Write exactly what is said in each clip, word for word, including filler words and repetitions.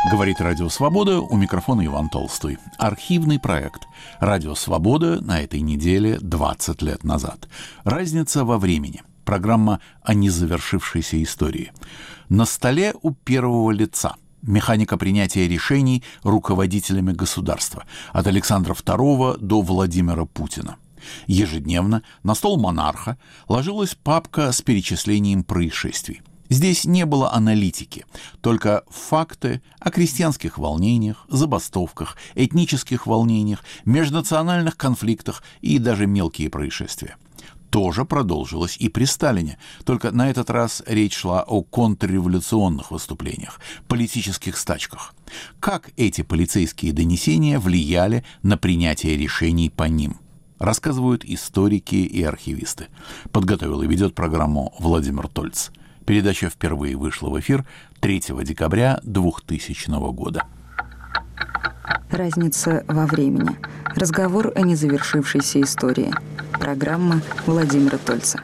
Говорит Радио Свобода, у микрофона Иван Толстой. Архивный проект. Радио Свобода на этой неделе двадцать лет назад. Разница во времени. Программа о незавершившейся истории. На столе у первого лица. Механика принятия решений руководителями государства. От Александра второго до Владимира Путина. Ежедневно на стол монарха ложилась папка с перечислением происшествий. Здесь не было аналитики, только факты о крестьянских волнениях, забастовках, этнических волнениях, межнациональных конфликтах и даже мелкие происшествия. Тоже продолжилось и при Сталине, только на этот раз речь шла о контрреволюционных выступлениях, политических стачках. Как эти полицейские донесения влияли на принятие решений по ним? Рассказывают историки и архивисты. Подготовил и ведет программу Владимир Тольц. Передача впервые вышла в эфир третьего декабря двухтысячного года. Разница во времени. Разговор о незавершившейся истории. Программа Владимира Тольца.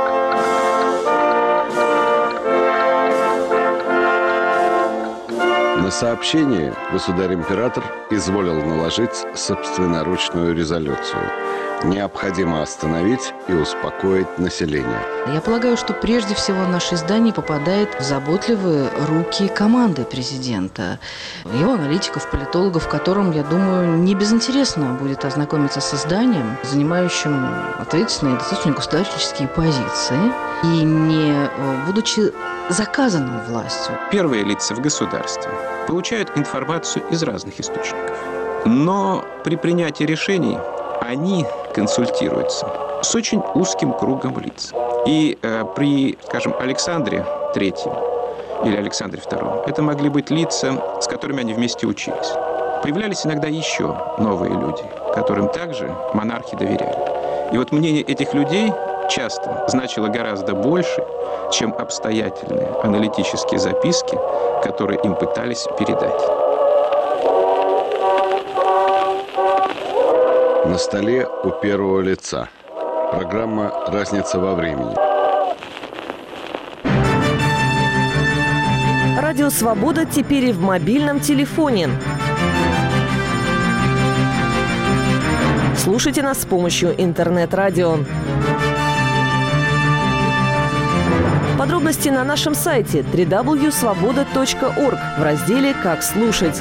На сообщение государь-император изволил наложить собственноручную резолюцию. Необходимо остановить и успокоить население. Я полагаю, что прежде всего наше издание попадает в заботливые руки команды президента, его аналитиков, политологов, которым, я думаю, не безинтересно будет ознакомиться с изданием, занимающим ответственные, достаточно государственные позиции, и не будучи заказанным властью. Первые лица в государстве получают информацию из разных источников, но при принятии решений они консультируются с очень узким кругом лиц. И э, при, скажем, Александре Третьем или Александре Втором это могли быть лица, с которыми они вместе учились. Появлялись иногда еще новые люди, которым также монархи доверяли. И вот мнение этих людей часто значило гораздо больше, чем обстоятельные аналитические записки, которые им пытались передать. На столе у первого лица. Программа «Разница во времени». Радио «Свобода» теперь и в мобильном телефоне. Слушайте нас с помощью интернет-радио. Подробности на нашем сайте дабл ю дабл ю дабл ю точка свобода точка орг в разделе «Как слушать».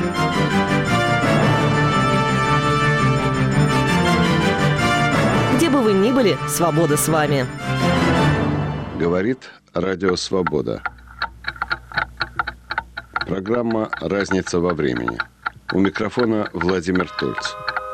Где бы вы ни были, свобода с вами. Говорит Радио Свобода. Программа «Разница во времени». У микрофона Владимир Тольц.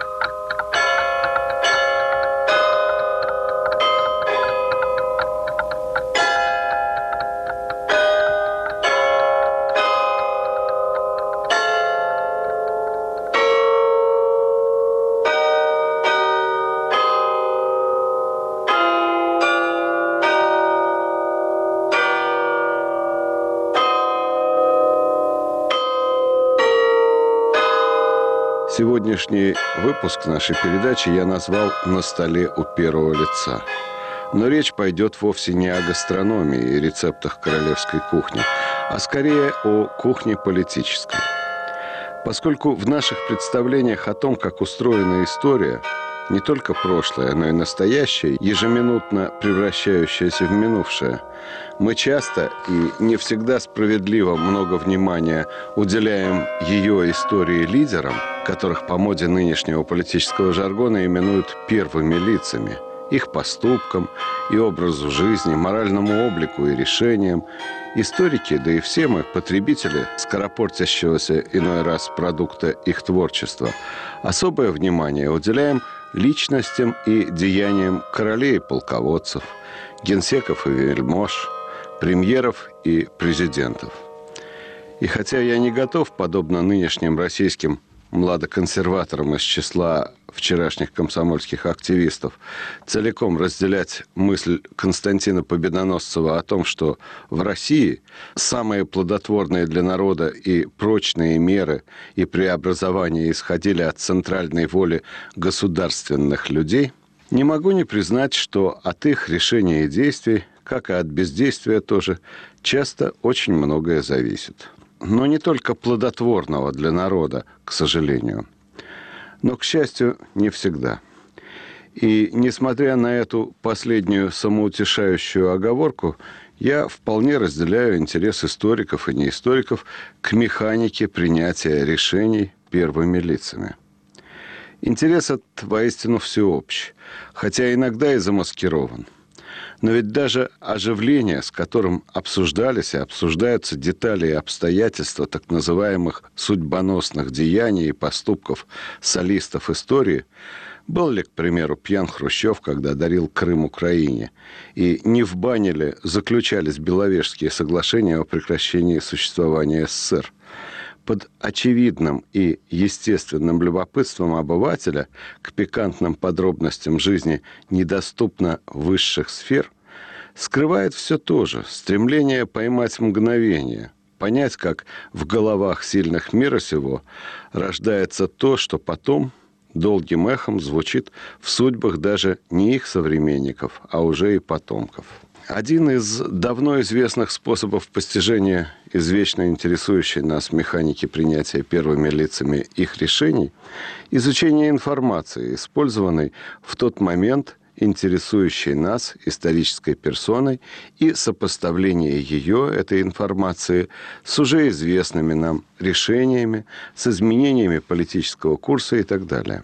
Сегодняшний выпуск нашей передачи я назвал «На столе у первого лица». Но речь пойдет вовсе не о гастрономии и рецептах королевской кухни, а скорее о кухне политической. Поскольку в наших представлениях о том, как устроена история, не только прошлое, но и настоящее, ежеминутно превращающееся в минувшее, мы часто и не всегда справедливо много внимания уделяем ее истории лидерам, которых по моде нынешнего политического жаргона именуют первыми лицами, их поступкам и образу жизни, моральному облику и решениям. Историки, да и все мы, потребители скоропортящегося иной раз продукта их творчества, особое внимание уделяем личностям и деяниям королей и полководцев, генсеков и вельмож, премьеров и президентов. И хотя я не готов, подобно нынешним российским младоконсерваторам из числа вчерашних комсомольских активистов, целиком разделять мысль Константина Победоносцева о том, что в России самые плодотворные для народа и прочные меры и преобразования исходили от центральной воли государственных людей, не могу не признать, что от их решения и действий, как и от бездействия тоже, часто очень многое зависит. но не только плодотворного для народа, к сожалению. Но, к счастью, не всегда. И, несмотря на эту последнюю самоутешающую оговорку, я вполне разделяю интерес историков и неисториков к механике принятия решений первыми лицами. Интерес этот воистину всеобщий, хотя иногда и замаскирован. Но ведь даже оживление, с которым обсуждались и обсуждаются детали и обстоятельства так называемых судьбоносных деяний и поступков солистов истории, был ли, к примеру, пьян Хрущев, когда дарил Крым Украине, и не в бане ли заключались Беловежские соглашения о прекращении существования СССР, под очевидным и естественным любопытством обывателя к пикантным подробностям жизни недоступно высших сфер, скрывает все то же стремление поймать мгновение, понять, как в головах сильных мира сего рождается то, что потом долгим эхом звучит в судьбах даже не их современников, а уже и потомков. Один из давно известных способов постижения извечно интересующей нас механики принятия первыми лицами их решений – изучение информации, использованной в тот момент интересующей нас исторической персоной, и сопоставление ее, этой информации, с уже известными нам решениями, с изменениями политического курса и так далее.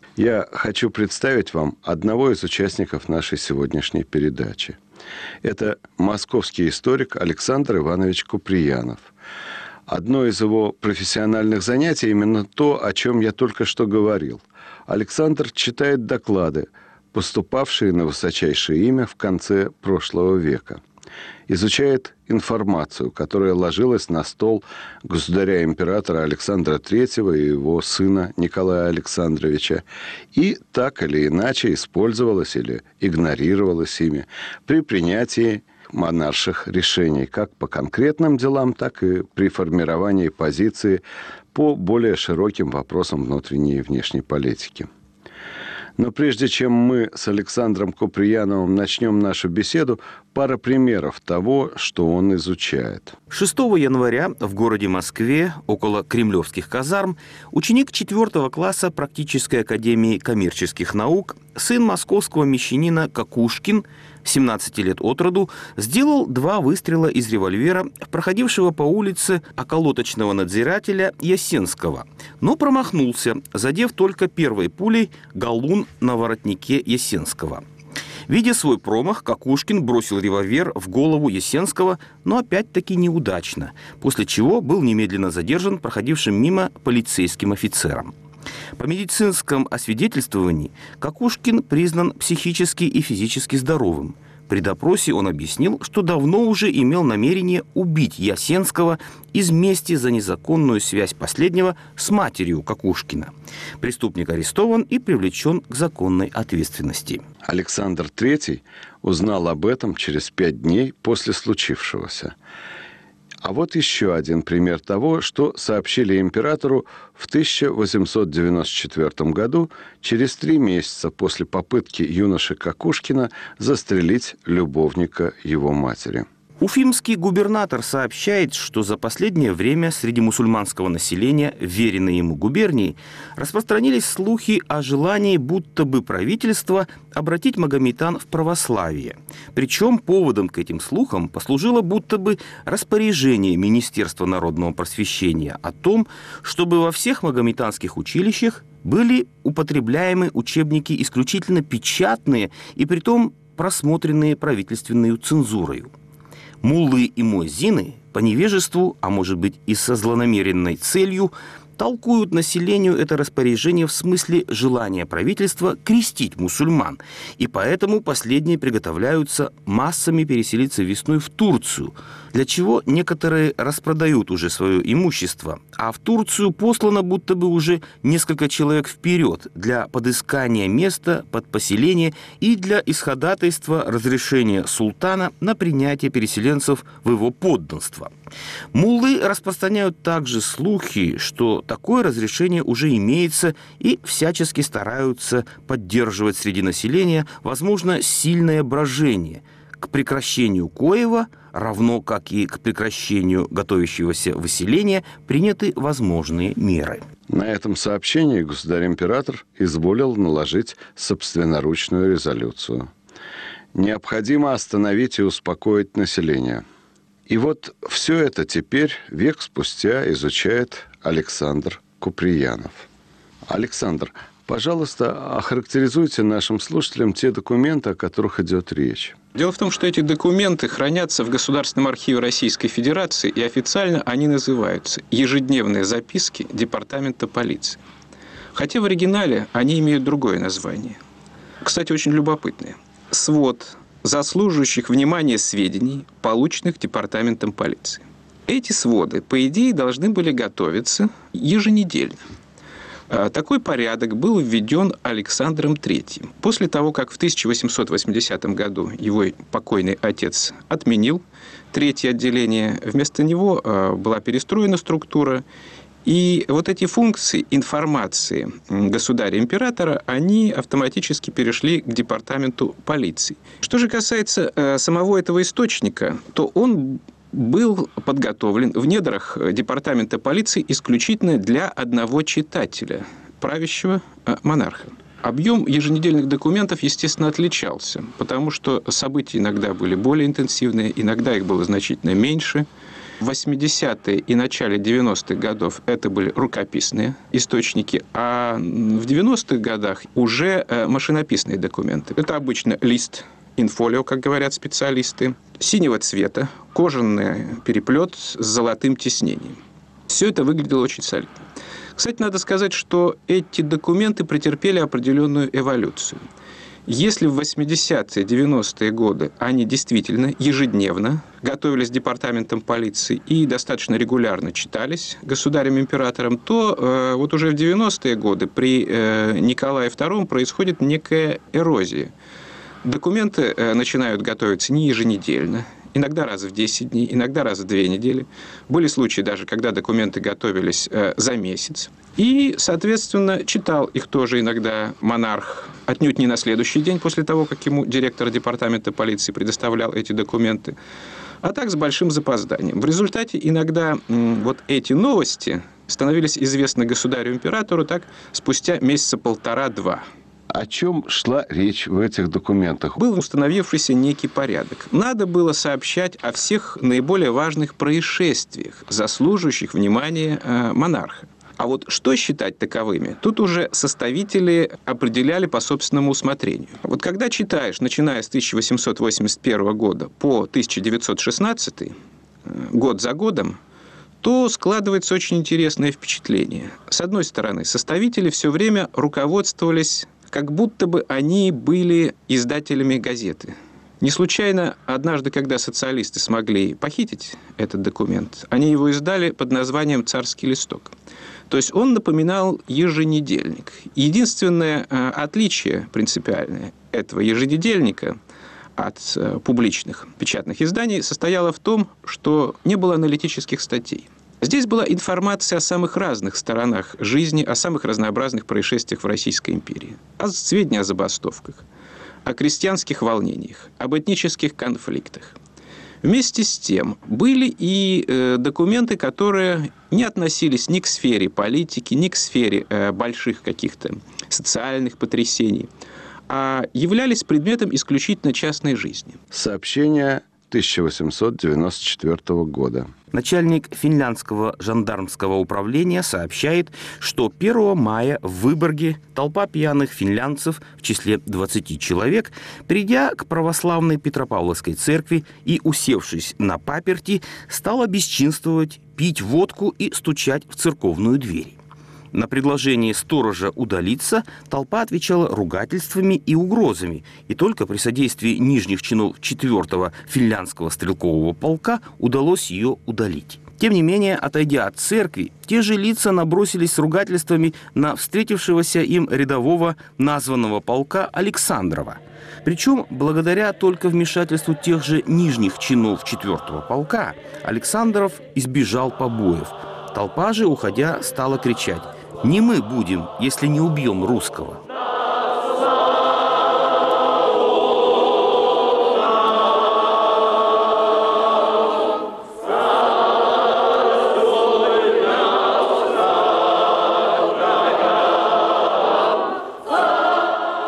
Я хочу представить вам одного из участников нашей сегодняшней передачи. Это московский историк Александр Иванович Куприянов. Одно из его профессиональных занятий именно то, о чем я только что говорил. Александр читает доклады, поступавшие на высочайшее имя в конце прошлого века. Изучает информацию, которая ложилась на стол государя-императора Александра Третьего и его сына Николая Александровича, и так или иначе использовалась или игнорировалась ими при принятии монарших решений, как по конкретным делам, так и при формировании позиции по более широким вопросам внутренней и внешней политики. Но прежде чем мы с Александром Куприяновым начнем нашу беседу, пара примеров того, что он изучает. шестого января в городе Москве, около кремлевских казарм, ученик четвертого класса практической академии коммерческих наук, сын московского мещанина Кокушкин, семнадцати лет от роду, сделал два выстрела из револьвера проходившего по улице околоточного надзирателя Ясенского, но промахнулся, задев только первой пулей галун на воротнике Ясенского. Видя свой промах, Кокушкин бросил револьвер в голову Ясенского, но опять-таки неудачно, после чего был немедленно задержан проходившим мимо полицейским офицером. По медицинском освидетельствовании Кокушкин признан психически и физически здоровым. При допросе он объяснил, что давно уже имел намерение убить Ясенского из мести за незаконную связь последнего с матерью Кокушкина. Преступник арестован и привлечен к законной ответственности. Александр Третий узнал об этом через пять дней после случившегося. А вот еще один пример того, что сообщили императору в тысяча восемьсот девяносто четвёртом году, через три месяца после попытки юноши Кокушкина застрелить любовника его матери. Уфимский губернатор сообщает, что за последнее время среди мусульманского населения, веренной ему губернии, распространились слухи о желании будто бы правительства обратить магометан в православие. Причем поводом к этим слухам послужило будто бы распоряжение Министерства народного просвещения о том, чтобы во всех магометанских училищах были употребляемы учебники исключительно печатные и притом просмотренные правительственной цензурой. Муллы и муэззины по невежеству, а может быть и со злонамеренной целью, толкуют населению это распоряжение в смысле желания правительства крестить мусульман, и поэтому последние приготовляются массами переселиться весной в Турцию, для чего некоторые распродают уже свое имущество, а в Турцию послано будто бы уже несколько человек вперед для подыскания места под поселение и для исходатайства разрешения султана на принятие переселенцев в его подданство. Муллы распространяют также слухи, что такое разрешение уже имеется, и всячески стараются поддерживать среди населения, возможно, сильное брожение. К к прекращению коего, равно как и к прекращению готовящегося выселения, приняты возможные меры. На этом сообщении государь-император изволил наложить собственноручную резолюцию. Необходимо остановить и успокоить население. И вот все это теперь, век спустя, изучает Александр Куприянов. Александр, пожалуйста, охарактеризуйте нашим слушателям те документы, о которых идет речь. Дело в том, что эти документы хранятся в Государственном архиве Российской Федерации, и официально они называются «Ежедневные записки Департамента полиции». Хотя в оригинале они имеют другое название. Кстати, очень любопытное. «Свод заслуживающих внимания сведений, полученных Департаментом полиции». Эти своды, по идее, должны были готовиться еженедельно. Такой порядок был введен Александром Третьим. После того, как в тысяча восемьсот восьмидесятом году его покойный отец отменил третье отделение, вместо него была перестроена структура, и вот эти функции информации государя-императора, они автоматически перешли к департаменту полиции. Что же касается самого этого источника, то он был подготовлен в недрах департамента полиции исключительно для одного читателя, правящего монарха. Объем еженедельных документов, естественно, отличался, потому что события иногда были более интенсивные, иногда их было значительно меньше. В восьмидесятые и начале девяностых годов это были рукописные источники, а в девяностых годах уже машинописные документы. Это обычно лист, инфолио, как говорят специалисты, синего цвета, кожаный переплет с золотым тиснением. Все это выглядело очень солидно. Кстати, надо сказать, что эти документы претерпели определенную эволюцию. Если в восьмидесятые, девяностые годы они действительно ежедневно готовились департаментом полиции и достаточно регулярно читались государем-императором, то э, вот уже в девяностые годы при э, Николае втором происходит некая эрозия. Документы э, начинают готовиться не еженедельно, иногда раз в десять дней, иногда раз в две недели. Были случаи даже, когда документы готовились э, за месяц. И, соответственно, читал их тоже иногда монарх, отнюдь не на следующий день после того, как ему директор департамента полиции предоставлял эти документы, а так с большим запозданием. В результате иногда м, вот эти новости становились известны государю-императору так спустя месяца полтора-два. О чем шла речь в этих документах? Был установившийся некий порядок. Надо было сообщать о всех наиболее важных происшествиях, заслуживающих внимания э, монарха. А вот что считать таковыми, тут уже составители определяли по собственному усмотрению. Вот когда читаешь, начиная с тысяча восемьсот восемьдесят первого года по тысяча девятьсот шестнадцатый, год за годом, то складывается очень интересное впечатление. С одной стороны, составители все время руководствовались, как будто бы они были издателями газеты. Не случайно, однажды, когда социалисты смогли похитить этот документ, они его издали под названием «Царский листок». То есть он напоминал еженедельник. Единственное отличие принципиальное этого еженедельника от публичных печатных изданий состояло в том, что не было аналитических статей. Здесь была информация о самых разных сторонах жизни, о самых разнообразных происшествиях в Российской империи. О сведения о забастовках, о крестьянских волнениях, об этнических конфликтах. Вместе с тем были и э, документы, которые не относились ни к сфере политики, ни к сфере э, больших каких-то социальных потрясений, а являлись предметом исключительно частной жизни. Сообщение тысяча восемьсот девяносто четвёртого года. Начальник финляндского жандармского управления сообщает, что первого мая в Выборге толпа пьяных финлянцев в числе двадцати человек, придя к православной Петропавловской церкви и усевшись на паперти, стала бесчинствовать, пить водку и стучать в церковную дверь. На предложение сторожа удалиться толпа отвечала ругательствами и угрозами, и только при содействии нижних чинов четвёртого финляндского стрелкового полка удалось ее удалить. Тем не менее, отойдя от церкви, те же лица набросились с ругательствами на встретившегося им рядового названного полка Александрова. Причем, благодаря только вмешательству тех же нижних чинов четвёртого полка, Александров избежал побоев. Толпа же, уходя, стала кричать: «Не мы будем, если не убьем русского».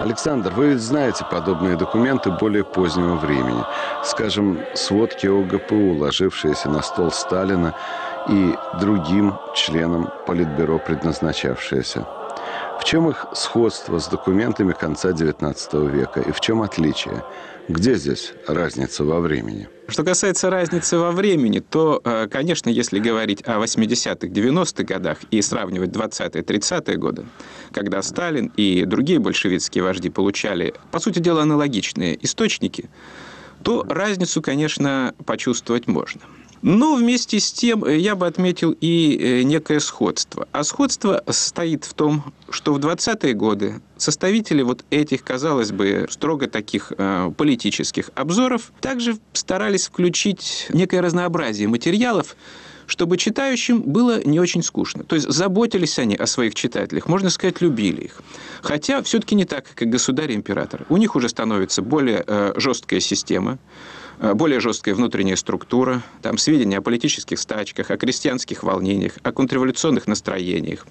Александр, вы ведь знаете подобные документы более позднего времени. Скажем, сводки о гэ пэ у, ложившиеся на стол Сталина и другим членам Политбюро предназначавшиеся. В чем их сходство с документами конца девятнадцатого века и в чем отличие? Где здесь разница во времени? Что касается разницы во времени, то, конечно, если говорить о восьмидесятых, девяностых годах и сравнивать двадцатые, тридцатые годы, когда Сталин и другие большевистские вожди получали, по сути дела, аналогичные источники, то разницу, конечно, почувствовать можно. Но вместе с тем я бы отметил и некое сходство. А сходство состоит в том, что в двадцатые годы составители вот этих, казалось бы, строго таких э, политических обзоров также старались включить некое разнообразие материалов, чтобы читающим было не очень скучно. То есть заботились они о своих читателях, можно сказать, любили их. Хотя все-таки не так, как государь-император. У них уже становится более э, жесткая система, более жесткая внутренняя структура, там сведения о политических стачках, о крестьянских волнениях, о контрреволюционных настроениях.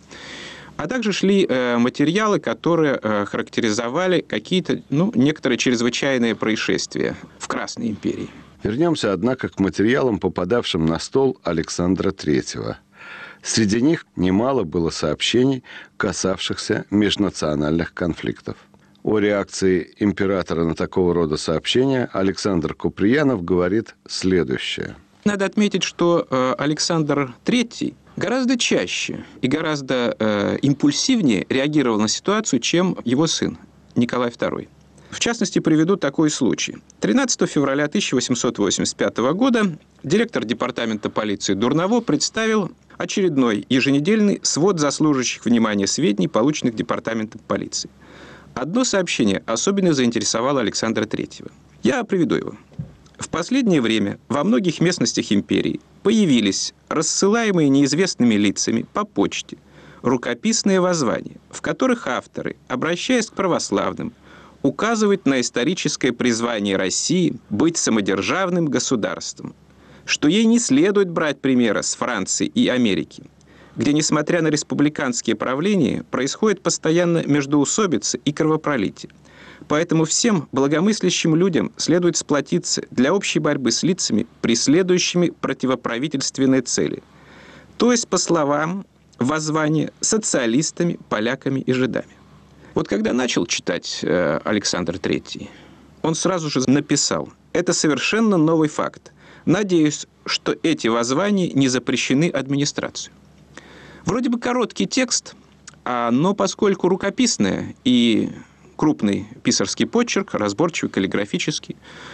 А также шли э, материалы, которые э, характеризовали какие-то, ну, некоторые чрезвычайные происшествия в Красной империи. Вернемся, однако, к материалам, попадавшим на стол Александра Третьего. Среди них немало было сообщений, касавшихся межнациональных конфликтов. О реакции императора на такого рода сообщения Александр Куприянов говорит следующее. Надо отметить, что Александр Третий гораздо чаще и гораздо э, импульсивнее реагировал на ситуацию, чем его сын Николай Второй. В частности, приведу такой случай. тринадцатого февраля тысяча восемьсот восемьдесят пятого года директор департамента полиции Дурново представил очередной еженедельный свод заслуживающих внимания сведений, полученных департаментом полиции. Одно сообщение особенно заинтересовало Александра Третьего. Я приведу его. В последнее время во многих местностях империи появились рассылаемые неизвестными лицами по почте рукописные воззвания, в которых авторы, обращаясь к православным, указывают на историческое призвание России быть самодержавным государством, что ей не следует брать примера с Франции и Америки, где, несмотря на республиканские правления, происходит постоянно междоусобица и кровопролитие. Поэтому всем благомыслящим людям следует сплотиться для общей борьбы с лицами, преследующими противоправительственные цели. То есть, по словам воззвания, социалистами, поляками и жидами. Вот когда начал читать э, Александр Третий, он сразу же написал: «Это совершенно новый факт. Надеюсь, что эти воззвания не запрещены администрацией». Вроде бы короткий текст, но поскольку рукописное и крупный писарский почерк, разборчивый, каллиграфический,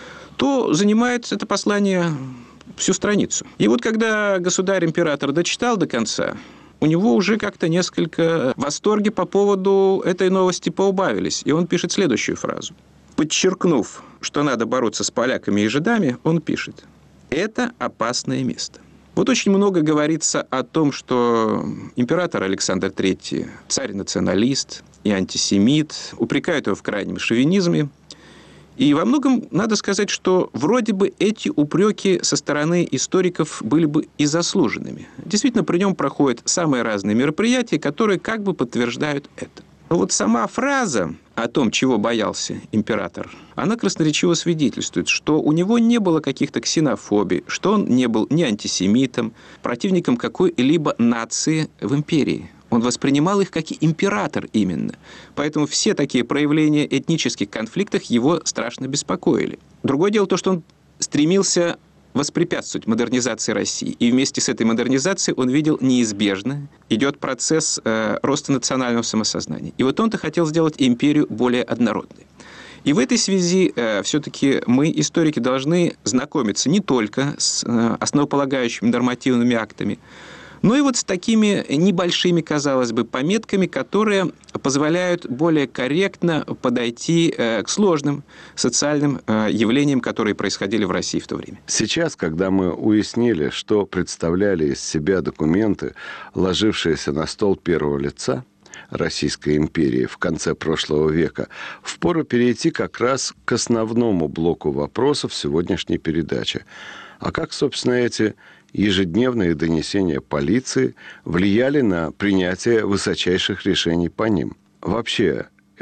то занимает это послание всю страницу. И вот когда государь-император дочитал до конца, у него уже как-то несколько восторги по поводу этой новости поубавились. И он пишет следующую фразу. Подчеркнув, что надо бороться с поляками и жидами, он пишет: «Это опасное место». Вот очень много говорится о том, что император Александр Третий царь-националист и антисемит, упрекают его в крайнем шовинизме. И во многом надо сказать, что вроде бы эти упреки со стороны историков были бы и заслуженными. Действительно, при нем проходят самые разные мероприятия, которые как бы подтверждают это. Но вот сама фраза о том, чего боялся император, она красноречиво свидетельствует, что у него не было каких-то ксенофобий, что он не был ни антисемитом, противником какой-либо нации в империи. Он воспринимал их как император именно. Поэтому все такие проявления этнических конфликтов его страшно беспокоили. Другое дело то, что он стремился воспрепятствовать модернизации России. И вместе с этой модернизацией он видел неизбежно идет процесс э, роста национального самосознания. И вот он-то хотел сделать империю более однородной. И в этой связи э, все-таки мы, историки, должны знакомиться не только с э, основополагающими нормативными актами, но и вот с такими небольшими, казалось бы, пометками, которые позволяют более корректно подойти к сложным социальным явлениям, которые происходили в России в то время. Сейчас, когда мы уяснили, что представляли из себя документы, ложившиеся на стол первого лица Российской империи в конце прошлого века, впору перейти как раз к основному блоку вопросов сегодняшней передачи. А как, собственно, эти ежедневные донесения полиции влияли на принятие высочайших решений по ним? Вообще,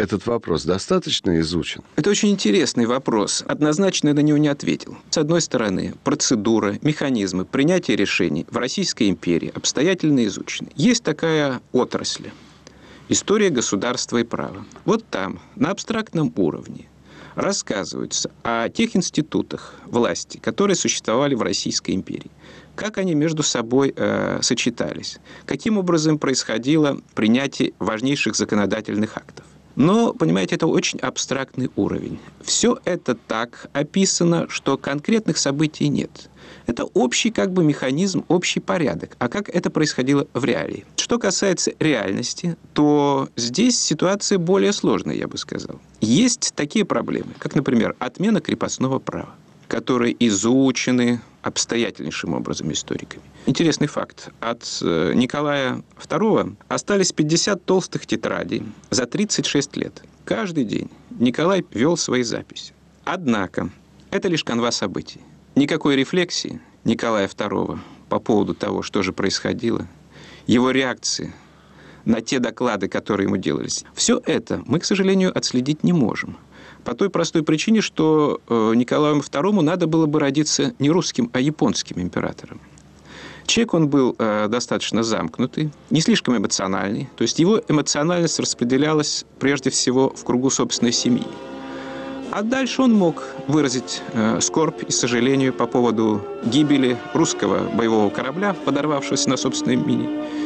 Этот вопрос достаточно изучен? Это очень интересный вопрос. Однозначно я на него не ответил. С одной стороны, процедура, механизмы принятия решений в Российской империи обстоятельно изучены. Есть такая отрасль – история государства и права. Вот там, на абстрактном уровне, рассказывается о тех институтах власти, которые существовали в Российской империи. Как они между собой э, сочетались, каким образом происходило принятие важнейших законодательных актов. Но, понимаете, это очень абстрактный уровень. Все это так описано, что конкретных событий нет. Это общий как бы механизм, общий порядок. А как это происходило в реалии? Что касается реальности, то здесь ситуация более сложная, я бы сказал. Есть такие проблемы, как, например, отмена крепостного права, которые изучены обстоятельнейшим образом историками. Интересный факт. От Николая второго остались пятьдесят толстых тетрадей за тридцать шесть лет. Каждый день Николай вел свои записи. Однако это лишь канва событий. Никакой рефлексии Николая второго по поводу того, что же происходило, его реакции на те доклады, которые ему делались. Все это мы, к сожалению, отследить не можем. По той простой причине, что Николаю второму надо было бы родиться не русским, а японским императором. Человек он был э, достаточно замкнутый, не слишком эмоциональный. То есть его эмоциональность распределялась прежде всего в кругу собственной семьи. А дальше он мог выразить э, скорбь и сожаление по поводу гибели русского боевого корабля, подорвавшегося на собственной мине,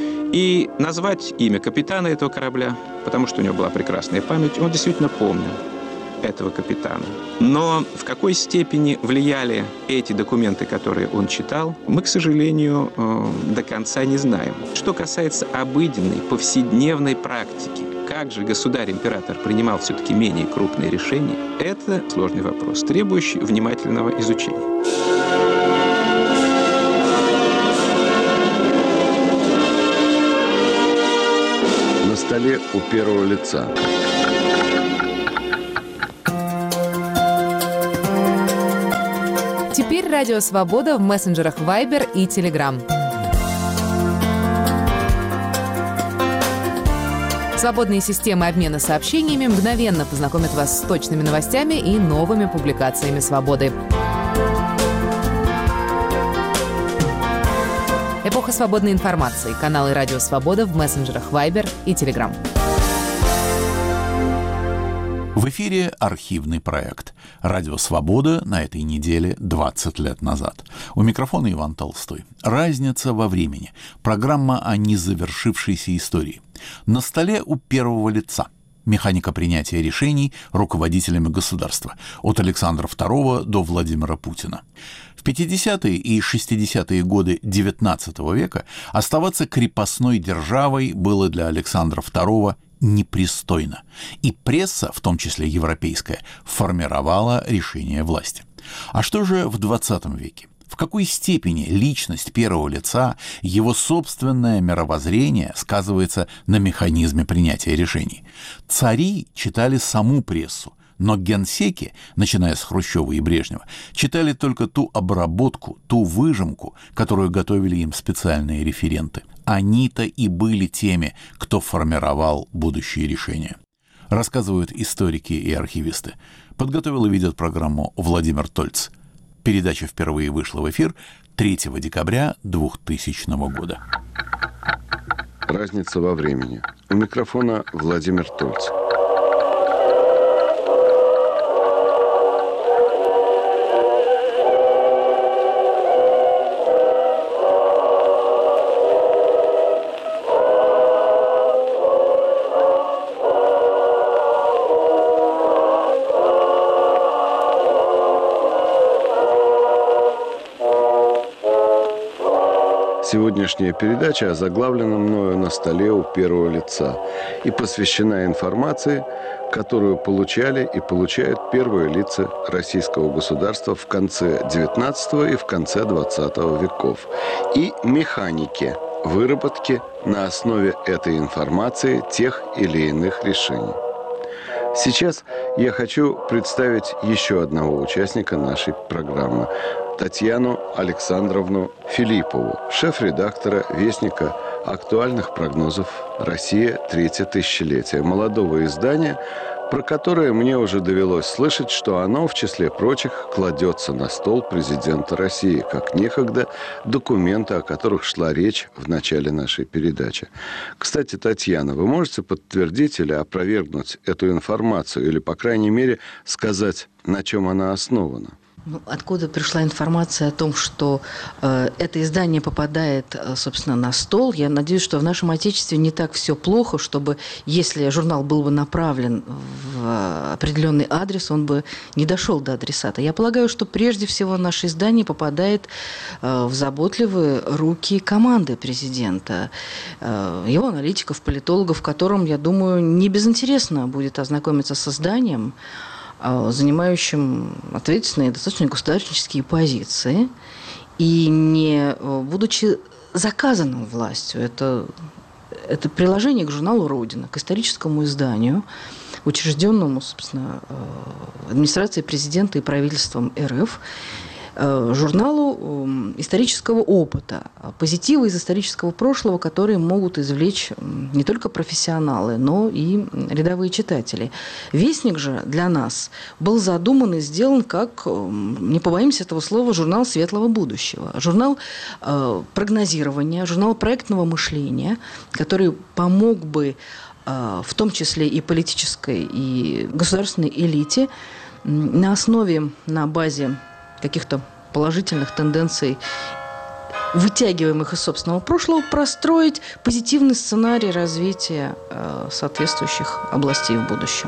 и назвать имя капитана этого корабля, потому что у него была прекрасная память, он действительно помнил этого капитана. Но в какой степени влияли эти документы, которые он читал, мы, к сожалению, до конца не знаем. Что касается обыденной, повседневной практики, как же государь-император принимал все-таки менее крупные решения, это сложный вопрос, требующий внимательного изучения. На столе у первого лица. Теперь Радио Свобода в мессенджерах Viber и Telegram. Свободные системы обмена сообщениями мгновенно познакомят вас с точными новостями и новыми публикациями «Свободы». Эпоха свободной информации. Каналы Радио Свобода в мессенджерах Viber и Telegram. В эфире архивный проект «Радио Свобода» на этой неделе двадцать лет назад. У микрофона Иван Толстой. Разница во времени. Программа о незавершившейся истории. На столе у первого лица. Механика принятия решений руководителями государства. От Александра второго до Владимира Путина. В пятидесятые и шестидесятые годы девятнадцатого века оставаться крепостной державой было для Александра второго непристойно. И пресса, в том числе европейская, формировала решения власти. А что же в двадцатом веке? В какой степени личность первого лица, его собственное мировоззрение сказывается на механизме принятия решений? Цари читали саму прессу, но генсеки, начиная с Хрущева и Брежнева, читали только ту обработку, ту выжимку, которую готовили им специальные референты. Они-то и были теми, кто формировал будущие решения. Рассказывают историки и архивисты. Подготовил и ведет программу Владимир Тольц. Передача впервые вышла в эфир третьего декабря двухтысячного года. Разница во времени. У микрофона Владимир Тольц. Сегодняшняя передача озаглавлена мною «На столе у первого лица» и посвящена информации, которую получали и получают первые лица российского государства в конце девятнадцатого и в конце двадцатого веков, и механике выработки на основе этой информации тех или иных решений. Сейчас я хочу представить еще одного участника нашей программы. Татьяну Александровну Филиппову, шеф-редактора «Вестника актуальных прогнозов «Россия. Третье тысячелетие», молодого издания, про которое мне уже довелось слышать, что оно, в числе прочих, кладется на стол президента России, как некогда документы, о которых шла речь в начале нашей передачи. Кстати, Татьяна, вы можете подтвердить или опровергнуть эту информацию, или, по крайней мере, сказать, на чем она основана? Ну, откуда пришла информация о том, что э, это издание попадает, э, собственно, на стол? Я надеюсь, что в нашем Отечестве не так все плохо, чтобы, если журнал был бы направлен в определенный адрес, он бы не дошел до адресата. Я полагаю, что прежде всего наше издание попадает э, в заботливые руки команды президента, э, его аналитиков, политологов, которым, я думаю, не безинтересно будет ознакомиться с изданием, занимающим ответственные, достаточно государственнические позиции, и не будучи заказанным властью. Это, это приложение к журналу «Родина», к историческому изданию, учрежденному, собственно, администрацией президента и правительством РФ, журналу исторического опыта, позитива из исторического прошлого, которые могут извлечь не только профессионалы, но и рядовые читатели. «Вестник» же для нас был задуман и сделан как, не побоимся этого слова, журнал светлого будущего, журнал прогнозирования, журнал проектного мышления, который помог бы в том числе и политической, и государственной элите на основе, на базе каких-то положительных тенденций, вытягиваемых из собственного прошлого, простроить позитивный сценарий развития э, соответствующих областей в будущем.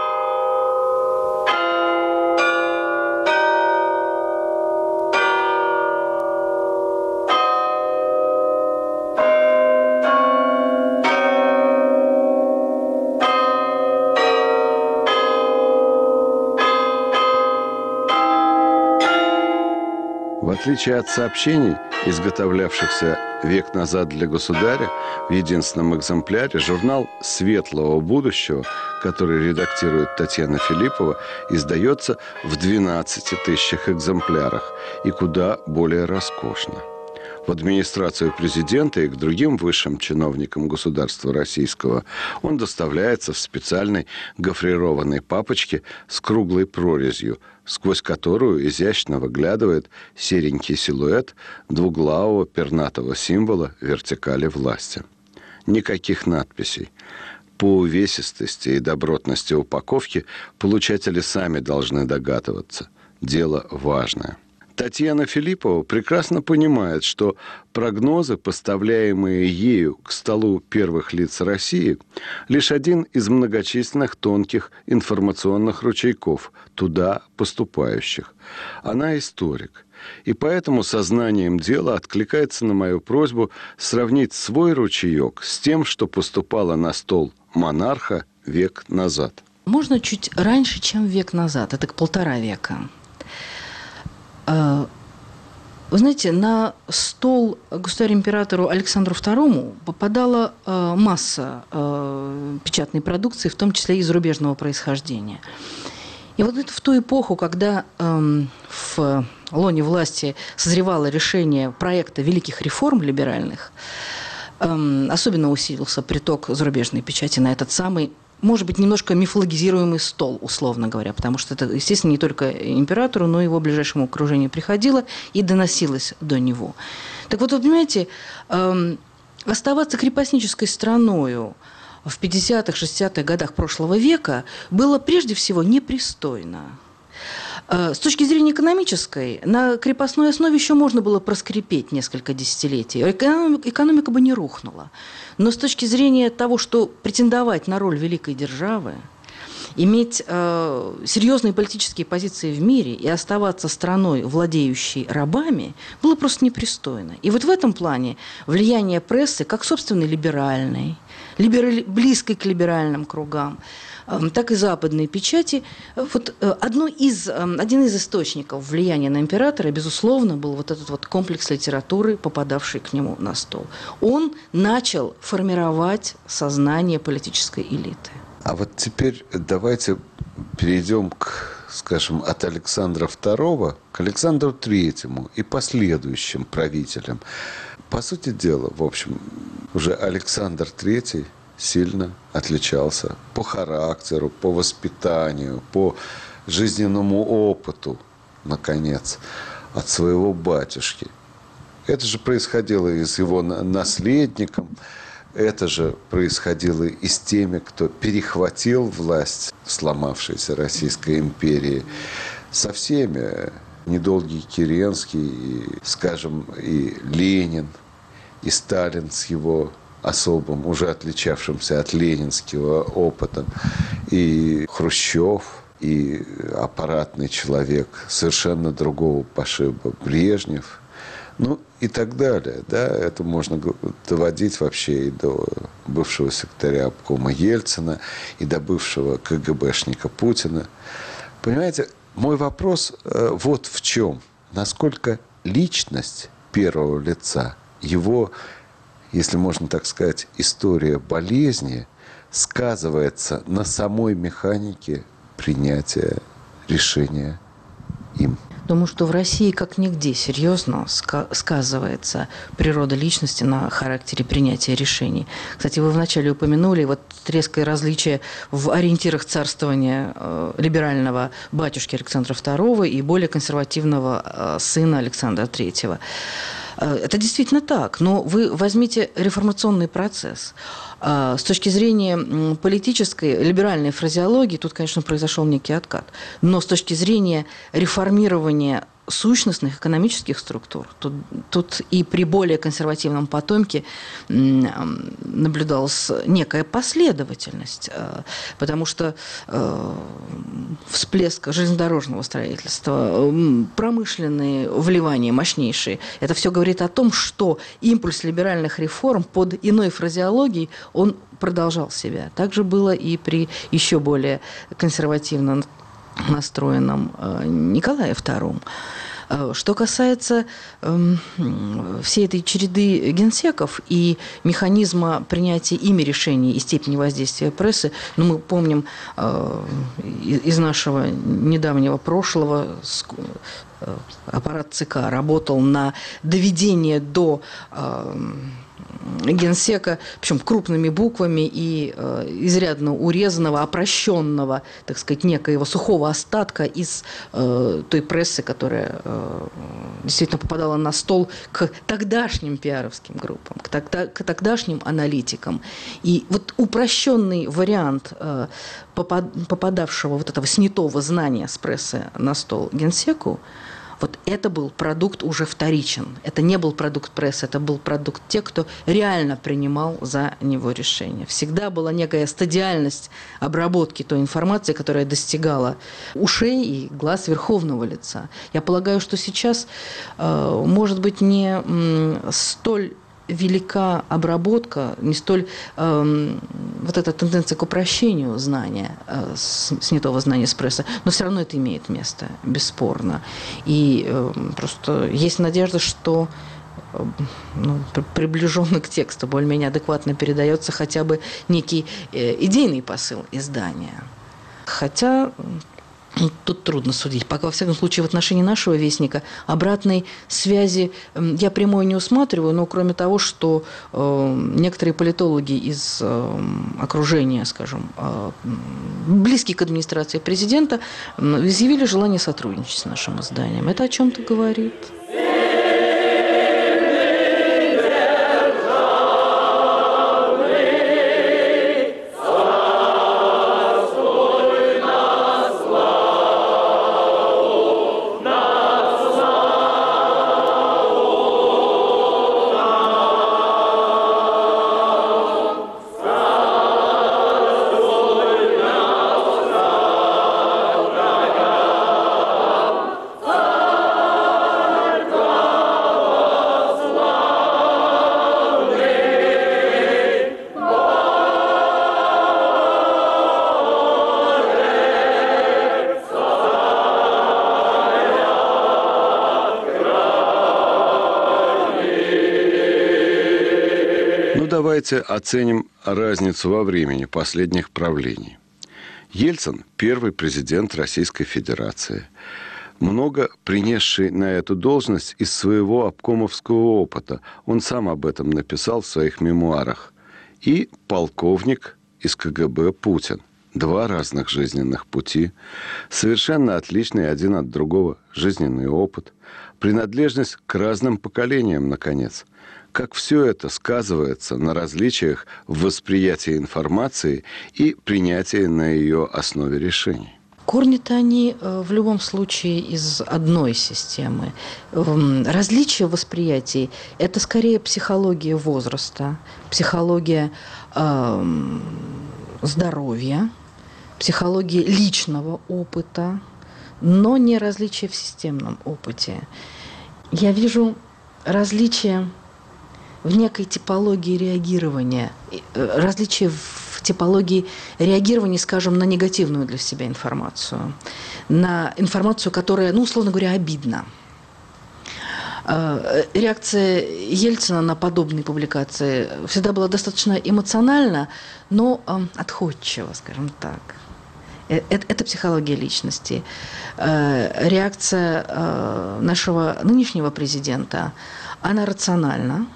В отличие от сообщений, изготовлявшихся век назад для государя, в единственном экземпляре журнал «Светлого будущего», который редактирует Татьяна Филиппова, издается в двенадцати тысячах экземплярах и куда более роскошно. В администрацию президента и к другим высшим чиновникам государства российского он доставляется в специальной гофрированной папочке с круглой прорезью, сквозь которую изящно выглядывает серенький силуэт двуглавого пернатого символа вертикали власти. Никаких надписей. По увесистости и добротности упаковки получатели сами должны догадываться. Дело важное. Татьяна Филиппова прекрасно понимает, что прогнозы, поставляемые ею к столу первых лиц России, лишь один из многочисленных тонких информационных ручейков, туда поступающих. Она историк, и поэтому сознанием дела откликается на мою просьбу сравнить свой ручеек с тем, что поступало на стол монарха век назад. Можно чуть раньше, чем век назад, это к полтора века. Вы знаете, на стол государю-императору Александру второму попадала масса печатной продукции, в том числе и зарубежного происхождения. И вот это в ту эпоху, когда в лоне власти созревало решение проекта великих реформ либеральных, особенно усилился приток зарубежной печати на этот самый, может быть, немножко мифологизируемый стол, условно говоря, потому что это, естественно, не только императору, но и его ближайшему окружению приходило и доносилось до него. Так вот, вы понимаете, э, оставаться крепостнической страною в пятидесятых, шестидесятых годах прошлого века было прежде всего непристойно. С точки зрения экономической, на крепостной основе еще можно было проскрипеть несколько десятилетий. Экономика, экономика бы не рухнула. Но с точки зрения того, что претендовать на роль великой державы, иметь э, серьезные политические позиции в мире и оставаться страной, владеющей рабами, было просто непристойно. И вот в этом плане влияние прессы, как собственной либеральной, либераль, близкой к либеральным кругам, так и западной печати. Вот одно из, один из источников влияния на императора, безусловно, был вот этот вот комплекс литературы, попадавший к нему на стол. Он начал формировать сознание политической элиты. А вот теперь давайте перейдем к скажем, от Александра второго к Александру третьему и последующим правителям. По сути дела, в общем, уже Александр третий сильно отличался по характеру, по воспитанию, по жизненному опыту, наконец, от своего батюшки. Это же происходило и с его наследником, это же происходило и с теми, кто перехватил власть в сломавшейся Российской империи, со всеми. Недолгий Керенский, и, скажем, и Ленин, и Сталин с его особым, уже отличавшимся от ленинского опытом, и Хрущев, и аппаратный человек совершенно другого пошиба Брежнев, ну и так далее. Да? Это можно доводить вообще и до бывшего секретаря обкома Ельцина, и до бывшего КГБшника Путина. Понимаете, мой вопрос э, вот в чем. Насколько личность первого лица, его, если можно так сказать, история болезни сказывается на самой механике принятия решения им? Думаю, что в России как нигде серьезно сказывается природа личности на характере принятия решений. Кстати, вы вначале упомянули вот резкое различие в ориентирах царствования э, либерального батюшки Александра второго и более консервативного э, сына Александра третьего. Это действительно так, но вы возьмите реформационный процесс. С точки зрения политической, либеральной фразеологии, тут, конечно, произошел некий откат. Но с точки зрения реформирования сущностных экономических структур, тут, тут и при более консервативном потомке наблюдалась некая последовательность, потому что всплеск железнодорожного строительства, промышленные вливания мощнейшие, это все говорит о том, что импульс либеральных реформ под иной фразеологией, он продолжал себя. Так же было и при еще более консервативном настроенном Николае втором. Что касается э, всей этой череды генсеков и механизма принятия ими решений и степени воздействия прессы, ну, мы помним э, из нашего недавнего прошлого, э, аппарат ЦК работал на доведение до э, генсека, причем крупными буквами и э, изрядно урезанного, опрощенного, так сказать, некоего сухого остатка из э, той прессы, которая э, действительно попадала на стол к тогдашним пиаровским группам, к, тогда, к тогдашним аналитикам. И вот упрощенный вариант э, попад, попадавшего вот этого снятого знания с прессы на стол генсеку, вот это был продукт уже вторичен. Это не был продукт прессы, это был продукт тех, кто реально принимал за него решения. Всегда была некая стадиальность обработки той информации, которая достигала ушей и глаз верховного лица. Я полагаю, что сейчас, э, может быть, не м, столь велика обработка, не столь э, вот эта тенденция к упрощению знания, э, снятого знания с прессы, но все равно это имеет место, бесспорно. И э, просто есть надежда, что э, ну, приближенно к тексту более-менее адекватно передается хотя бы некий э, идейный посыл издания. Хотя тут трудно судить. Пока, во всяком случае, в отношении нашего вестника обратной связи я прямой не усматриваю, но кроме того, что э, некоторые политологи из э, окружения, скажем, э, близкие к администрации президента, э, изъявили желание сотрудничать с нашим изданием. Это о чем-то говорит. Давайте оценим разницу во времени последних правлений. Ельцин – первый президент Российской Федерации, много принесший на эту должность из своего обкомовского опыта. Он сам об этом написал в своих мемуарах. И полковник из ка гэ бэ Путин. Два разных жизненных пути, совершенно отличный один от другого жизненный опыт, принадлежность к разным поколениям, наконец. Как все это сказывается на различиях в восприятии информации и принятии на ее основе решений? Корни-то они в любом случае из одной системы. Различия в восприятии – это скорее психология возраста, психология э, здоровья, психология личного опыта, но не различия в системном опыте. Я вижу различия в некой типологии реагирования, различия в типологии реагирования, скажем, на негативную для себя информацию, на информацию, которая, ну, условно говоря, обидна. Реакция Ельцина на подобные публикации всегда была достаточно эмоциональна, но отходчива, скажем так. Это, это психология личности. Реакция нашего нынешнего президента, она рациональна,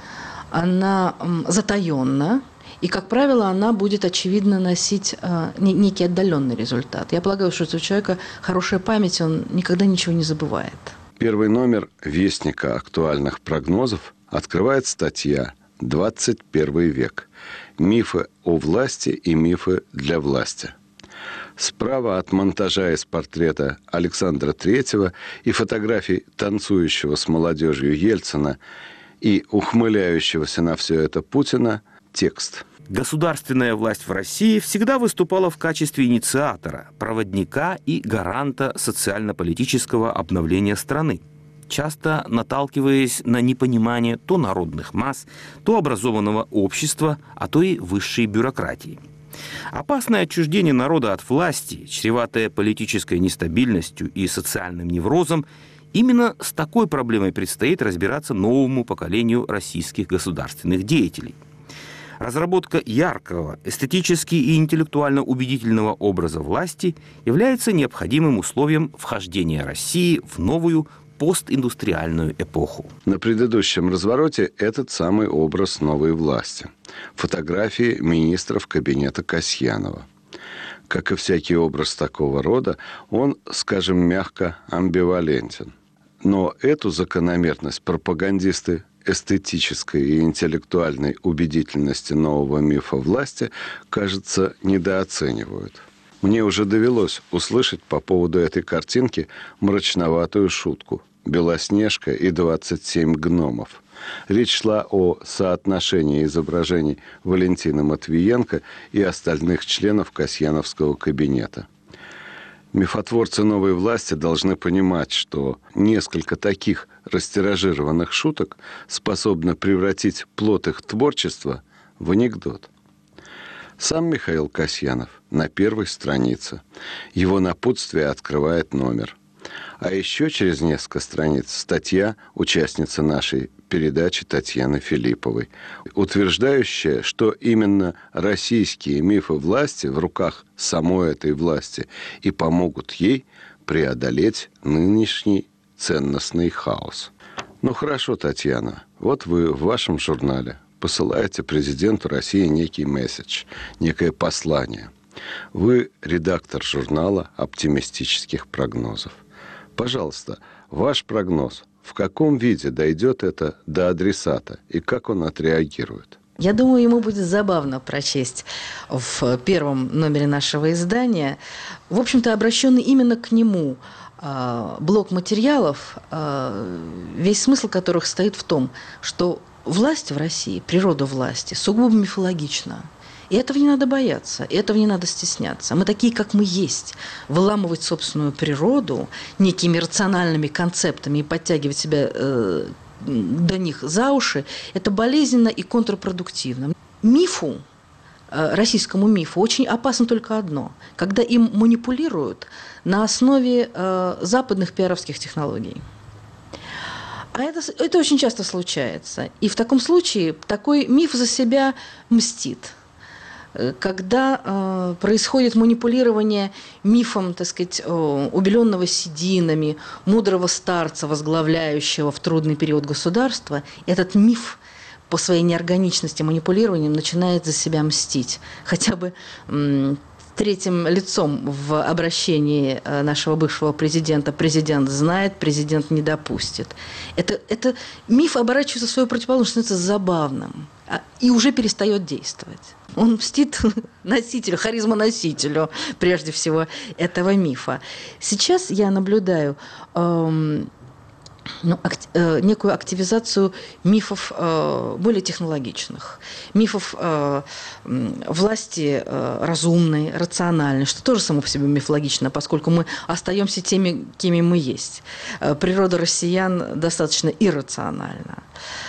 она затаенна, и, как правило, она будет, очевидно, носить некий отдаленный результат. Я полагаю, что у человека хорошая память, он никогда ничего не забывает. Первый номер «Вестника актуальных прогнозов» открывает статья «двадцать первый век. Мифы о власти и мифы для власти». Справа от монтажа из портрета Александра Третьего и фотографий танцующего с молодежью Ельцина и ухмыляющегося на все это Путина текст. Государственная власть в России всегда выступала в качестве инициатора, проводника и гаранта социально-политического обновления страны, часто наталкиваясь на непонимание то народных масс, то образованного общества, а то и высшей бюрократии. Опасное отчуждение народа от власти, чреватое политической нестабильностью и социальным неврозом, именно с такой проблемой предстоит разбираться новому поколению российских государственных деятелей. Разработка яркого, эстетически и интеллектуально убедительного образа власти является необходимым условием вхождения России в новую постиндустриальную эпоху. На предыдущем развороте этот самый образ новой власти. Фотографии министров кабинета Касьянова. Как и всякий образ такого рода, он, скажем мягко, амбивалентен. Но эту закономерность пропагандисты эстетической и интеллектуальной убедительности нового мифа власти, кажется, недооценивают. Мне уже довелось услышать по поводу этой картинки мрачноватую шутку «Белоснежка и двадцать семь гномов». Речь шла о соотношении изображений Валентины Матвиенко и остальных членов Касьяновского кабинета. Мифотворцы новой власти должны понимать, что несколько таких растиражированных шуток способны превратить плод их творчества в анекдот. Сам Михаил Касьянов на первой странице. Его напутствие открывает номер. А еще через несколько страниц статья участницы нашей передачи Татьяны Филипповой, утверждающая, что именно российские мифы власти в руках самой этой власти и помогут ей преодолеть нынешний ценностный хаос. Ну хорошо, Татьяна, вот вы в вашем журнале посылаете президенту России некий месседж, некое послание. Вы редактор журнала оптимистических прогнозов. Пожалуйста, ваш прогноз. В каком виде дойдет это до адресата и как он отреагирует? Я думаю, ему будет забавно прочесть в первом номере нашего издания, в общем-то, обращенный именно к нему блок материалов, весь смысл которых состоит в том, что власть в России, природа власти сугубо мифологична. И этого не надо бояться, и этого не надо стесняться. Мы такие, как мы есть. Выламывать собственную природу некими рациональными концептами и подтягивать себя э, до них за уши – это болезненно и контрпродуктивно. Мифу, э, российскому мифу, очень опасно только одно – когда им манипулируют на основе э, западных пиаровских технологий. А это, это очень часто случается. И в таком случае такой миф за себя мстит. когда э, происходит манипулирование мифом, так сказать, э, убеленного сединами, мудрого старца, возглавляющего в трудный период государства, этот миф по своей неорганичности манипулированием начинает за себя мстить. Хотя бы м- третьим лицом в обращении нашего бывшего президента президент знает, президент не допустит. Это, это миф оборачивается в свою противоположность, становится забавным и уже перестает действовать. Он мстит носителю, харизмоносителю, прежде всего, этого мифа. Сейчас я наблюдаю эм, ну, акти- э, некую активизацию мифов э, более технологичных, мифов э, власти э, разумной, рациональной, что тоже само по себе мифологично, поскольку мы остаемся теми, кеми мы есть. Э, природа россиян достаточно иррациональна.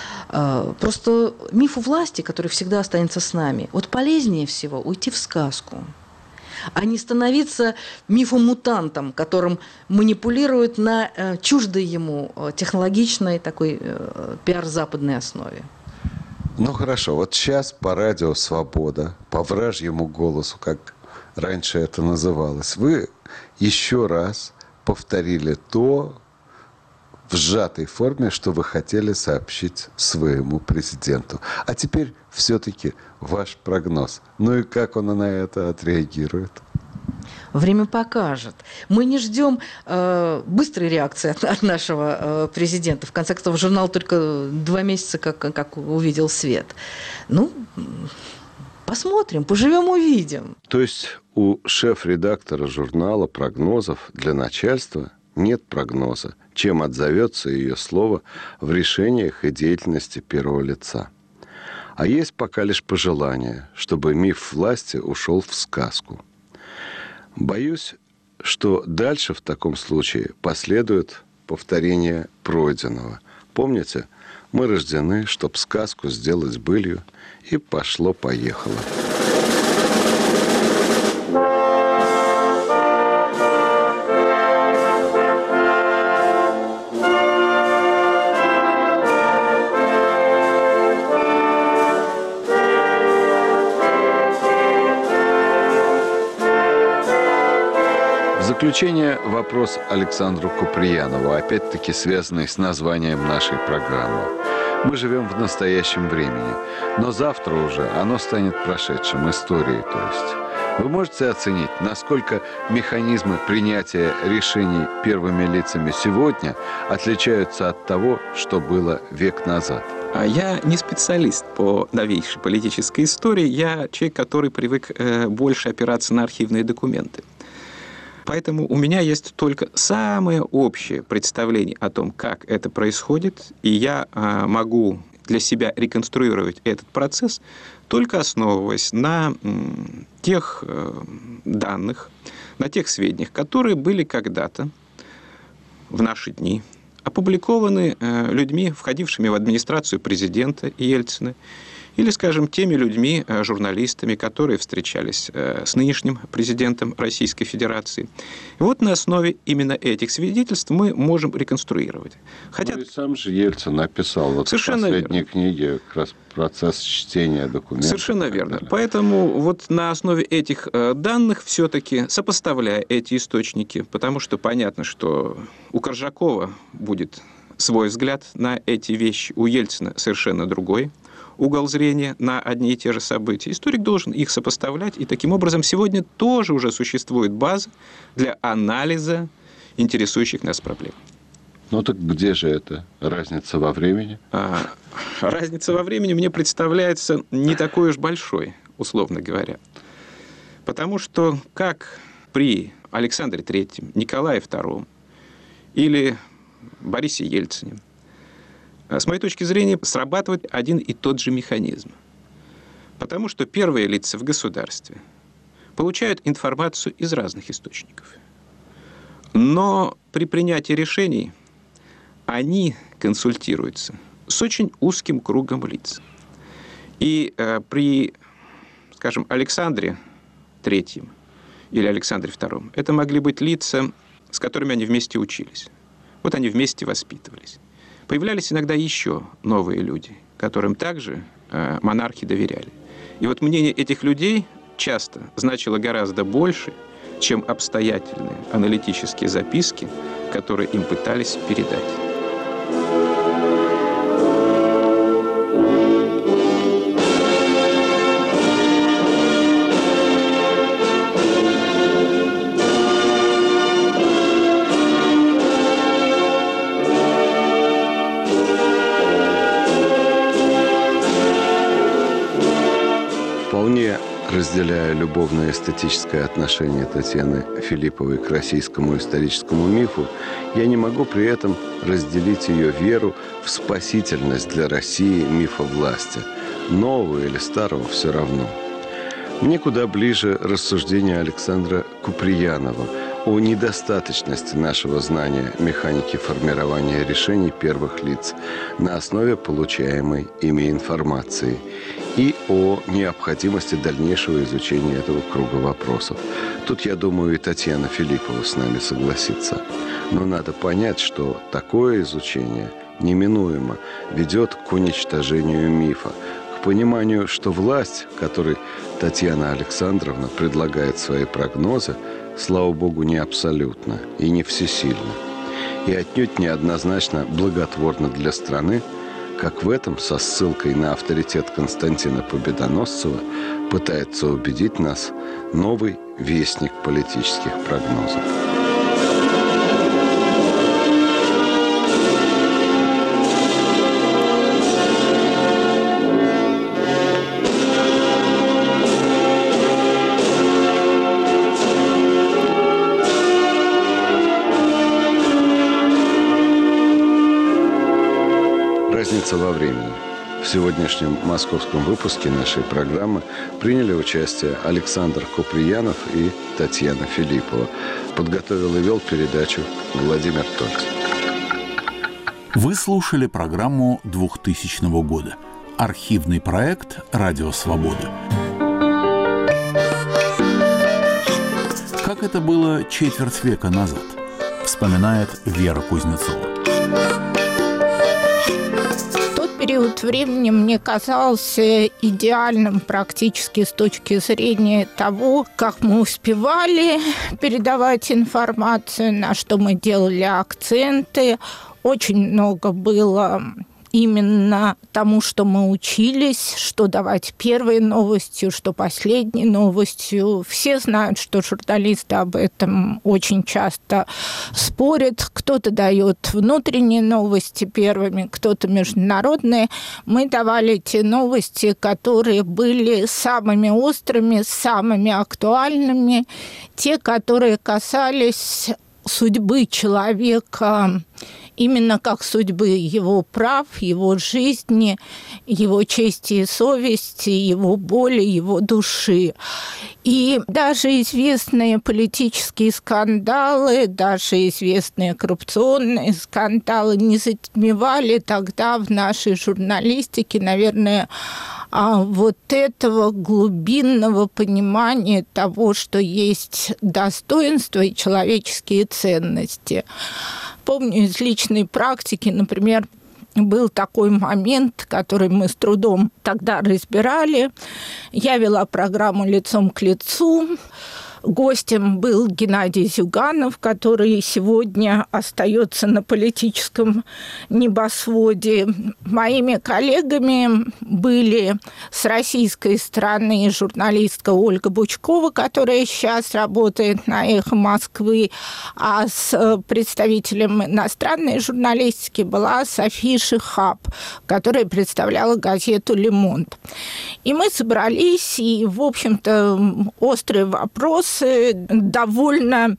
Э, просто мифу власти, который всегда останется с нами, вот полезнее всего уйти в сказку, а не становиться мифом-мутантом, которым манипулируют на э, чуждой ему технологичной такой э, пиар-западной основе. Ну хорошо, вот сейчас по радио «Свобода», по вражьему голосу, как раньше это называлось, вы еще раз повторили то в сжатой форме, что вы хотели сообщить своему президенту. А теперь все-таки ваш прогноз. Ну и как он на это отреагирует? Время покажет. Мы не ждем э, быстрой реакции от, от нашего э, президента. В конце концов, журнал только два месяца как, как увидел свет. Ну, посмотрим, поживем, увидим. То есть у шеф-редактора журнала прогнозов для начальства нет прогноза, чем отзовется ее слово в решениях и деятельности первого лица. А есть пока лишь пожелание, чтобы миф власти ушел в сказку. Боюсь, что дальше в таком случае последует повторение пройденного. Помните, мы рождены, чтоб сказку сделать былью, и пошло-поехало. В заключение вопрос Александру Куприянову, опять-таки связанный с названием нашей программы. Мы живем в настоящем времени, но завтра уже оно станет прошедшим, историей, то есть. Вы можете оценить, насколько механизмы принятия решений первыми лицами сегодня отличаются от того, что было век назад? Я не специалист по новейшей политической истории, я человек, который привык больше опираться на архивные документы. Поэтому у меня есть только самое общее представление о том, как это происходит, и я а, могу для себя реконструировать этот процесс, только основываясь на м, тех э, данных, на тех сведениях, которые были когда-то, в наши дни, опубликованы э, людьми, входившими в администрацию президента Ельцина, или, скажем, теми людьми, журналистами, которые встречались с нынешним президентом Российской Федерации. И вот на основе именно этих свидетельств мы можем реконструировать. Хотя... Ну и сам же Ельцин написал вот в последней верно. книге как раз процесс чтения документов. Совершенно верно. Поэтому вот на основе этих данных все-таки, сопоставляя эти источники, потому что понятно, что у Коржакова будет свой взгляд на эти вещи, у Ельцина совершенно другой угол зрения на одни и те же события. Историк должен их сопоставлять, и таким образом сегодня тоже уже существует база для анализа интересующих нас проблем. Ну так где же это? Разница во времени? А, разница во времени мне представляется не такой уж большой, условно говоря. Потому что как при Александре Третьем, Николае Втором или Борисе Ельцине, с моей точки зрения, срабатывает один и тот же механизм. Потому что первые лица в государстве получают информацию из разных источников. Но при принятии решений они консультируются с очень узким кругом лиц. И э, при, скажем, Александре Третьем или Александре Втором это могли быть лица, с которыми они вместе учились. Вот они вместе воспитывались. Появлялись иногда еще новые люди, которым также э, монархи доверяли. И вот мнение этих людей часто значило гораздо больше, чем обстоятельные аналитические записки, которые им пытались передать. Вполне разделяя любовно-эстетическое отношение Татьяны Филипповой к российскому историческому мифу, я не могу при этом разделить ее веру в спасительность для России мифа власти. Нового или старого – все равно. Мне куда ближе рассуждение Александра Куприянова о недостаточности нашего знания механики формирования решений первых лиц на основе получаемой ими информации и о необходимости дальнейшего изучения этого круга вопросов. Тут, я думаю, и Татьяна Филиппова с нами согласится. Но надо понять, что такое изучение неминуемо ведет к уничтожению мифа, к пониманию, что власть, которой Татьяна Александровна предлагает свои прогнозы, слава богу, не абсолютно и не всесильна, и отнюдь неоднозначно благотворна для страны, как в этом, со ссылкой на авторитет Константина Победоносцева, пытается убедить нас новый вестник политических прогнозов. Разница во времени. В сегодняшнем московском выпуске нашей программы приняли участие Александр Куприянов и Татьяна Филиппова. Подготовил и вел передачу Владимир Тольц. Вы слушали программу двухтысячного года. Архивный проект «Радио Свобода». Как это было четверть века назад, вспоминает Вера Кузнецова. Период времени мне казался идеальным практически с точки зрения того, как мы успевали передавать информацию, на что мы делали акценты. Очень много было именно тому, что мы учились, что давать первой новостью, что последней новостью. Все знают, что журналисты об этом очень часто спорят. Кто-то дает внутренние новости первыми, кто-то международные. Мы давали те новости, которые были самыми острыми, самыми актуальными, те, которые касались судьбы человека, именно как судьбы его прав, его жизни, его чести и совести, его боли, его души. И даже известные политические скандалы, даже известные коррупционные скандалы не затмевали тогда в нашей журналистике, наверное, вот этого глубинного понимания того, что есть достоинство и человеческие ценности. Помню из личной практики, например, был такой момент, который мы с трудом тогда разбирали. Я вела программу «Лицом к лицу». Гостем был Геннадий Зюганов, который сегодня остается на политическом небосводе. Моими коллегами были с российской стороны журналистка Ольга Бучкова, которая сейчас работает на «Эхо Москвы», а с представителем иностранной журналистики была София Шихаб, которая представляла газету «Le Monde». И мы собрались, и, в общем-то, острый вопрос, довольно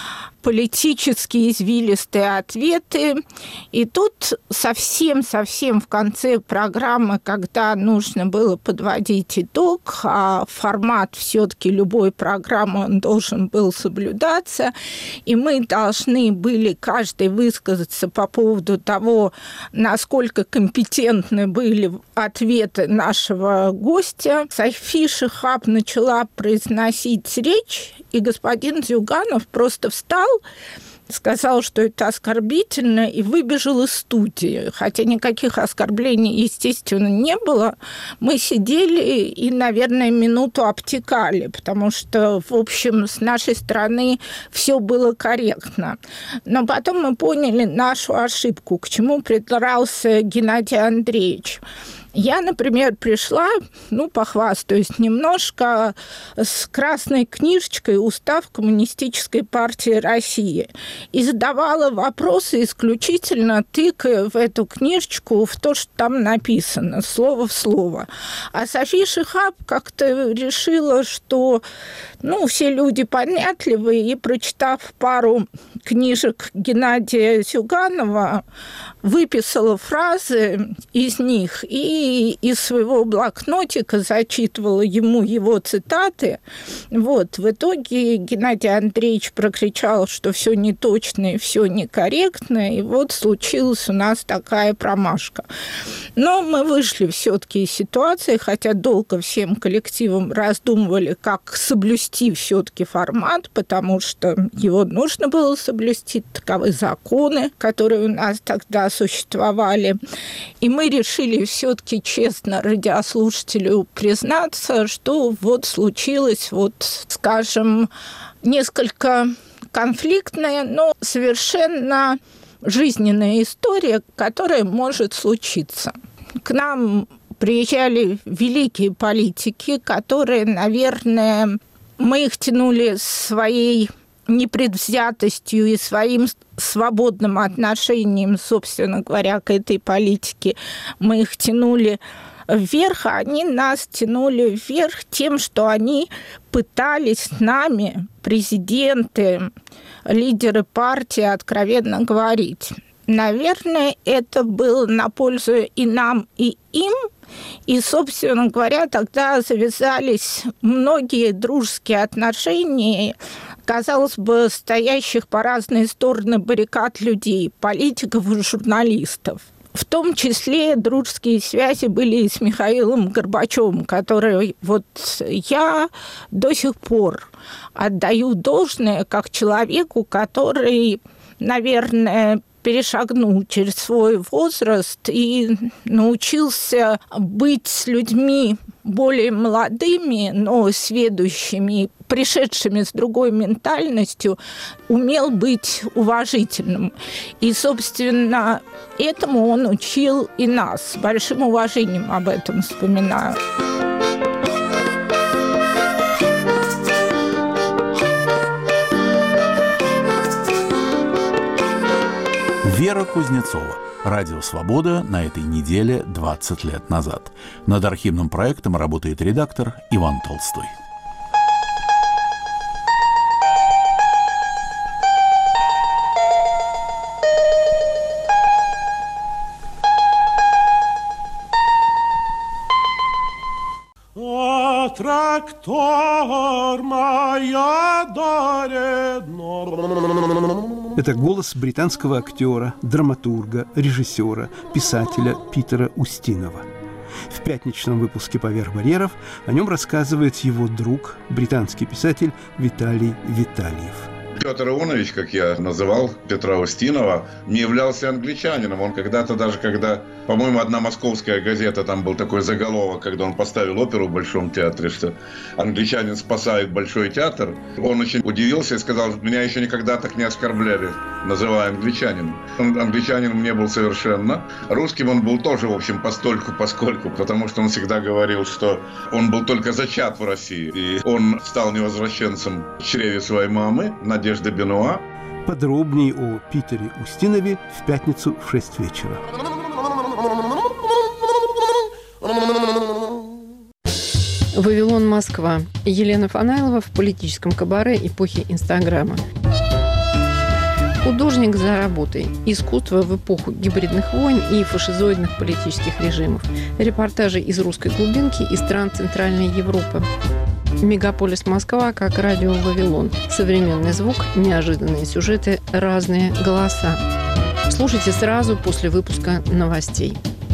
политически извилистые ответы. И тут совсем-совсем в конце программы, когда нужно было подводить итог, а формат все-таки любой программы он должен был соблюдаться, и мы должны были каждый высказаться по поводу того, насколько компетентны были ответы нашего гостя. София Шихаб начала произносить речь, и господин Зюганов просто встал сказал, что это оскорбительно, и выбежал из студии. Хотя никаких оскорблений, естественно, не было. Мы сидели и, наверное, минуту обтекали, потому что, в общем, с нашей стороны все было корректно. Но потом мы поняли нашу ошибку, к чему придрался Геннадий Андреевич. Я, например, пришла, ну, похвастаюсь немножко, с красной книжечкой «Устав Коммунистической партии России» и задавала вопросы исключительно тыкая в эту книжечку в то, что там написано, слово в слово. А София Шихаб как-то решила, что, ну, все люди понятливые, и, прочитав пару книжек Геннадия Зюганова, выписала фразы из них и из своего блокнотика зачитывала ему его цитаты. Вот. В итоге Геннадий Андреевич прокричал, что все неточно и все некорректно, и вот случилась у нас такая промашка. Но мы вышли все-таки из ситуации, хотя долго всем коллективом раздумывали, как соблюсти все-таки формат, потому что его нужно было соблюсти, таковы законы, которые у нас тогда существовали. И мы решили все-таки честно радиослушателю признаться, что вот случилось, вот, скажем, несколько конфликтная, но совершенно жизненная история, которая может случиться. К нам приезжали великие политики, которые, наверное, мы их тянули своей непредвзятостью и своим свободным отношением, собственно говоря, к этой политике. Мы их тянули вверх, а они нас тянули вверх тем, что они пытались с нами, президенты, лидеры партии, откровенно говорить. Наверное, это было на пользу и нам, и им. И, собственно говоря, тогда завязались многие дружеские отношения, казалось бы, стоящих по разные стороны баррикад людей, политиков и журналистов. В том числе дружеские связи были и с Михаилом Горбачевым, который вот я до сих пор отдаю должное как человеку, который, наверное, перешагнул через свой возраст и научился быть с людьми более молодыми, но сведущими, пришедшими с другой ментальностью, умел быть уважительным. И, собственно, этому он учил и нас. С большим уважением об этом вспоминаю. Вера Кузнецова. Радио «Свобода» на этой неделе двадцать лет назад. Над архивным проектом работает редактор Иван Толстой. А трактор моя дарит. Это голос британского актера, драматурга, режиссера, писателя Питера Устинова. В пятничном выпуске «Поверх барьеров» о нем рассказывает его друг, британский писатель Виталий Витальев. Петр Ионович, как я называл Петра Устинова, не являлся англичанином. Он когда-то даже, когда, по-моему, одна московская газета, там был такой заголовок, когда он поставил оперу в Большом театре, что англичанин спасает Большой театр. Он очень удивился и сказал, меня еще никогда так не оскорбляли, называя англичанином. Он англичанином не был совершенно. Русским он был тоже, в общем, постольку, поскольку, потому что он всегда говорил, что он был только зачат в России. И он стал невозвращенцем в чреве своей мамы, Надежды Бенуа. Подробнее о Питере Устинове в пятницу в шесть вечера. Вавилон, Москва. Елена Фанайлова в политическом кабаре эпохи Инстаграма. Художник за работой. Искусство в эпоху гибридных войн и фашизоидных политических режимов. Репортажи из русской глубинки и стран Центральной Европы. Мегаполис Москва как радио Вавилон. Современный звук, неожиданные сюжеты, разные голоса. Слушайте сразу после выпуска новостей.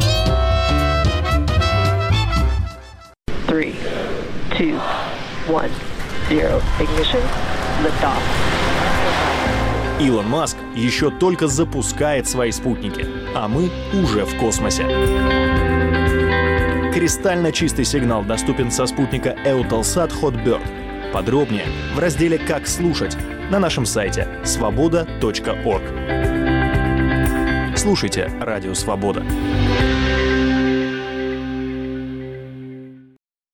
Three, two, one, zero. Ignition. Lift off. Илон Маск еще только запускает свои спутники, а мы уже в космосе. Кристально чистый сигнал доступен со спутника Eutelsat Hotbird. Подробнее в разделе «Как слушать» на нашем сайте свобода точка орг. Слушайте «Радио Свобода».